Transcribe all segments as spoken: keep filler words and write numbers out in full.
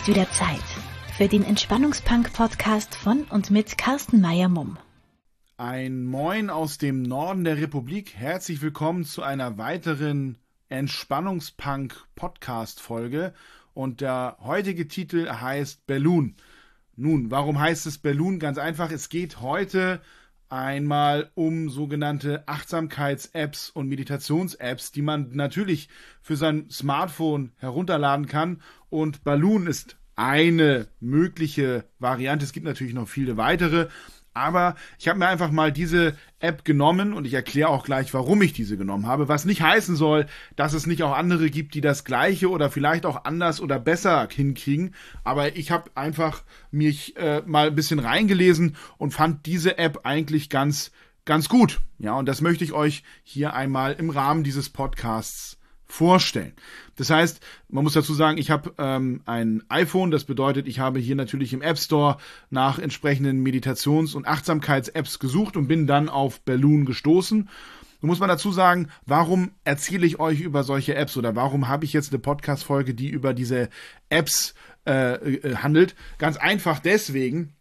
ist wieder Zeit für den Entspannungspunk-Podcast von und mit Carsten Meyer-Mumm. Ein Moin aus dem Norden der Republik. Herzlich willkommen zu einer weiteren Entspannungspunk-Podcast-Folge. Und der heutige Titel heißt Balloon. Nun, warum heißt es Balloon? Ganz einfach, es geht heute einmal um sogenannte Achtsamkeits-Apps und Meditations-Apps, die man natürlich für sein Smartphone herunterladen kann. Und Balloon ist eine mögliche Variante. Es gibt natürlich noch viele weitere. Aber ich habe mir einfach mal diese App genommen und ich erkläre auch gleich, warum ich diese genommen habe. Was nicht heißen soll, dass es nicht auch andere gibt, die das Gleiche oder vielleicht auch anders oder besser hinkriegen. Aber ich habe einfach mich äh, mal ein bisschen reingelesen und fand diese App eigentlich ganz, ganz gut. Ja, und das möchte ich euch hier einmal im Rahmen dieses Podcasts vorstellen. Das heißt, man muss dazu sagen, ich habe ähm, ein iPhone, das bedeutet, ich habe hier natürlich im App Store nach entsprechenden Meditations- und Achtsamkeits-Apps gesucht und bin dann auf Balloon gestoßen. Nun muss man dazu sagen, warum erzähle ich euch über solche Apps oder warum habe ich jetzt eine Podcast-Folge, die über diese Apps äh, äh, handelt? Ganz einfach deswegen,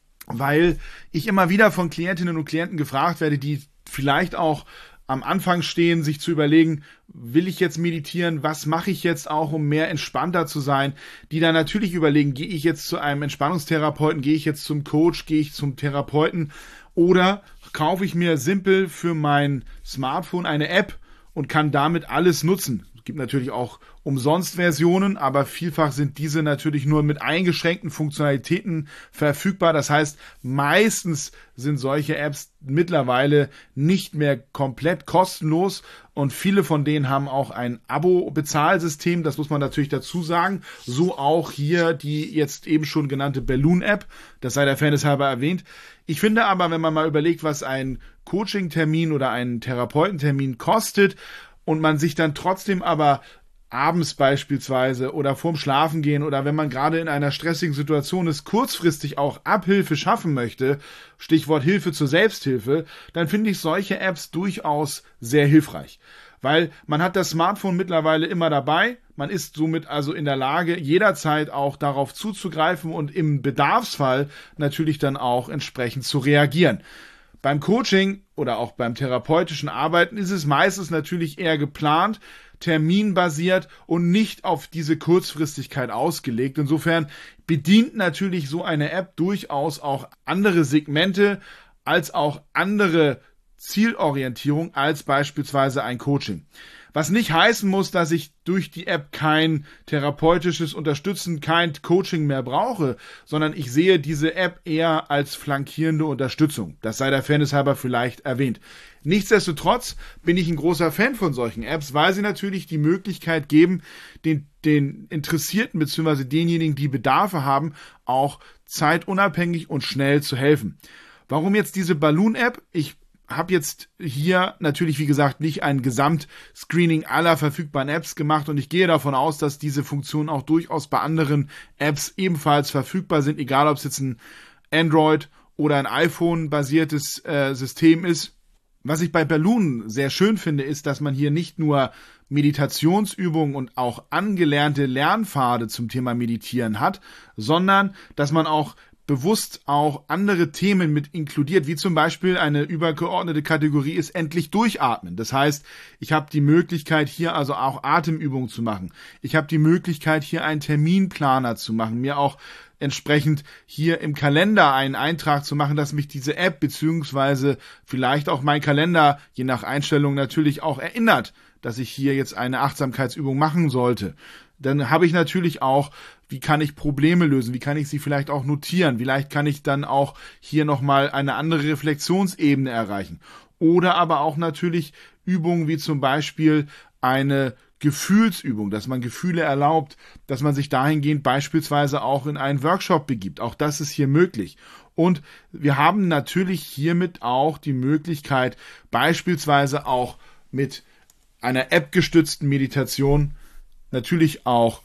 weil ich immer wieder von Klientinnen und Klienten gefragt werde, die vielleicht auch am Anfang stehen, sich zu überlegen, will ich jetzt meditieren, was mache ich jetzt auch, um mehr entspannter zu sein, die dann natürlich überlegen, gehe ich jetzt zu einem Entspannungstherapeuten, gehe ich jetzt zum Coach, gehe ich zum Therapeuten oder kaufe ich mir simpel für mein Smartphone eine App und kann damit alles nutzen. Es gibt natürlich auch Umsonst-Versionen, aber vielfach sind diese natürlich nur mit eingeschränkten Funktionalitäten verfügbar. Das heißt, meistens sind solche Apps mittlerweile nicht mehr komplett kostenlos und viele von denen haben auch ein Abo-Bezahlsystem, das muss man natürlich dazu sagen. So auch hier die jetzt eben schon genannte Balloon-App, das sei der Fairness halber erwähnt. Ich finde aber, wenn man mal überlegt, was ein Coaching-Termin oder ein Therapeutentermin kostet und man sich dann trotzdem aber abends beispielsweise oder vorm Schlafengehen oder wenn man gerade in einer stressigen Situation ist, kurzfristig auch Abhilfe schaffen möchte, Stichwort Hilfe zur Selbsthilfe, dann finde ich solche Apps durchaus sehr hilfreich. Weil man hat das Smartphone mittlerweile immer dabei, man ist somit also in der Lage, jederzeit auch darauf zuzugreifen und im Bedarfsfall natürlich dann auch entsprechend zu reagieren. Beim Coaching oder auch beim therapeutischen Arbeiten ist es meistens natürlich eher geplant, terminbasiert und nicht auf diese Kurzfristigkeit ausgelegt. Insofern bedient natürlich so eine App durchaus auch andere Segmente als auch andere Zielorientierung als beispielsweise ein Coaching. Was nicht heißen muss, dass ich durch die App kein therapeutisches Unterstützen, kein Coaching mehr brauche, sondern ich sehe diese App eher als flankierende Unterstützung. Das sei der Fairness halber vielleicht erwähnt. Nichtsdestotrotz bin ich ein großer Fan von solchen Apps, weil sie natürlich die Möglichkeit geben, den, den Interessierten bzw. denjenigen, die Bedarfe haben, auch zeitunabhängig und schnell zu helfen. Warum jetzt diese Balloon-App? Ich habe jetzt hier natürlich, wie gesagt, nicht ein Gesamtscreening aller verfügbaren Apps gemacht und ich gehe davon aus, dass diese Funktionen auch durchaus bei anderen Apps ebenfalls verfügbar sind, egal ob es jetzt ein Android oder ein iPhone-basiertes äh, System ist. Was ich bei Balloon sehr schön finde, ist, dass man hier nicht nur Meditationsübungen und auch angelernte Lernpfade zum Thema Meditieren hat, sondern dass man auch bewusst auch andere Themen mit inkludiert, wie zum Beispiel eine übergeordnete Kategorie ist endlich durchatmen. Das heißt, ich habe die Möglichkeit, hier also auch Atemübungen zu machen. Ich habe die Möglichkeit, hier einen Terminplaner zu machen, mir auch entsprechend hier im Kalender einen Eintrag zu machen, dass mich diese App beziehungsweise vielleicht auch mein Kalender, je nach Einstellung natürlich auch erinnert, dass ich hier jetzt eine Achtsamkeitsübung machen sollte. Dann habe ich natürlich auch, wie kann ich Probleme lösen, wie kann ich sie vielleicht auch notieren, vielleicht kann ich dann auch hier nochmal eine andere Reflexionsebene erreichen. Oder aber auch natürlich Übungen wie zum Beispiel eine Gefühlsübung, dass man Gefühle erlaubt, dass man sich dahingehend beispielsweise auch in einen Workshop begibt. Auch das ist hier möglich. Und wir haben natürlich hiermit auch die Möglichkeit, beispielsweise auch mit einer App-gestützten Meditation natürlich auch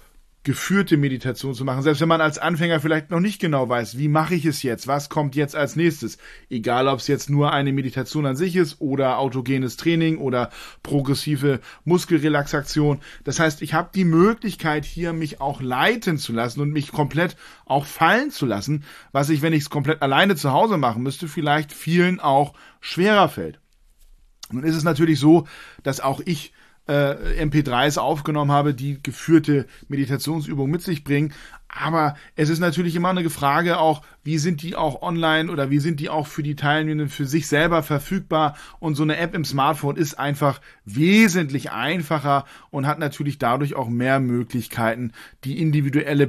geführte Meditation zu machen, selbst wenn man als Anfänger vielleicht noch nicht genau weiß, wie mache ich es jetzt, was kommt jetzt als nächstes, egal ob es jetzt nur eine Meditation an sich ist oder autogenes Training oder progressive Muskelrelaxation. Das heißt, ich habe die Möglichkeit hier mich auch leiten zu lassen und mich komplett auch fallen zu lassen, was ich, wenn ich es komplett alleine zu Hause machen müsste, vielleicht vielen auch schwerer fällt. Nun ist es natürlich so, dass auch ich Äh, M P drei s aufgenommen habe, die geführte Meditationsübungen mit sich bringen. Aber es ist natürlich immer eine Frage auch, wie sind die auch online oder wie sind die auch für die Teilnehmenden für sich selber verfügbar. Und so eine App im Smartphone ist einfach wesentlich einfacher und hat natürlich dadurch auch mehr Möglichkeiten, die individuelle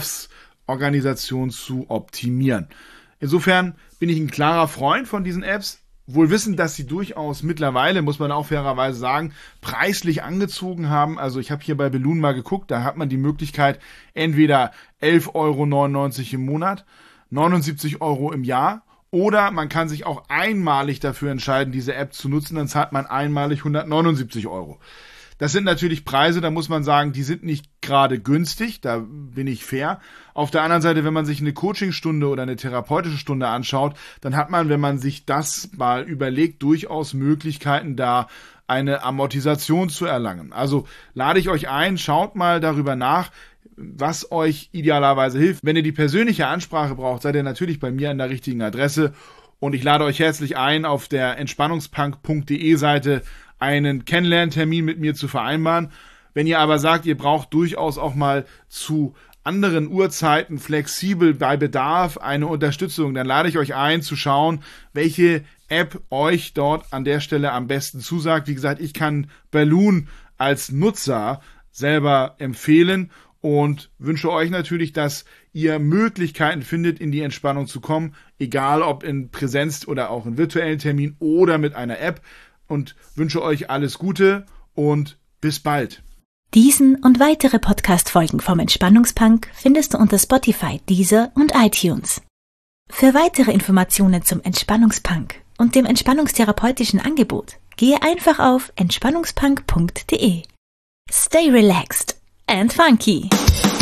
Bedarfsorganisation zu optimieren. Insofern bin ich ein klarer Freund von diesen Apps. Wohl wissen, dass sie durchaus mittlerweile, muss man auch fairerweise sagen, preislich angezogen haben. Also ich habe hier bei Belun mal geguckt, da hat man die Möglichkeit, entweder elf Euro neunundneunzig im Monat, neunundsiebzig Euro im Jahr, oder man kann sich auch einmalig dafür entscheiden, diese App zu nutzen, dann zahlt man einmalig hundertneunundsiebzig Euro. Das sind natürlich Preise, da muss man sagen, die sind nicht gerade günstig, da bin ich fair. Auf der anderen Seite, wenn man sich eine Coachingstunde oder eine therapeutische Stunde anschaut, dann hat man, wenn man sich das mal überlegt, durchaus Möglichkeiten, da eine Amortisation zu erlangen. Also lade ich euch ein, schaut mal darüber nach, was euch idealerweise hilft. Wenn ihr die persönliche Ansprache braucht, seid ihr natürlich bei mir an der richtigen Adresse. Und ich lade euch herzlich ein, auf der entspannungspunk punkt de Seite einen Kennenlerntermin mit mir zu vereinbaren. Wenn ihr aber sagt, ihr braucht durchaus auch mal zu anderen Uhrzeiten flexibel bei Bedarf eine Unterstützung, dann lade ich euch ein, zu schauen, welche App euch dort an der Stelle am besten zusagt. Wie gesagt, ich kann Belun als Nutzer selber empfehlen und wünsche euch natürlich, dass ihr Möglichkeiten findet, in die Entspannung zu kommen, egal ob in Präsenz oder auch in virtuellen Termin oder mit einer App. Und wünsche euch alles Gute und bis bald. Diesen und weitere Podcast-Folgen vom Entspannungspunk findest du unter Spotify, Deezer und iTunes. Für weitere Informationen zum Entspannungspunk und dem entspannungstherapeutischen Angebot gehe einfach auf entspannungspunk punkt de. Stay relaxed and funky!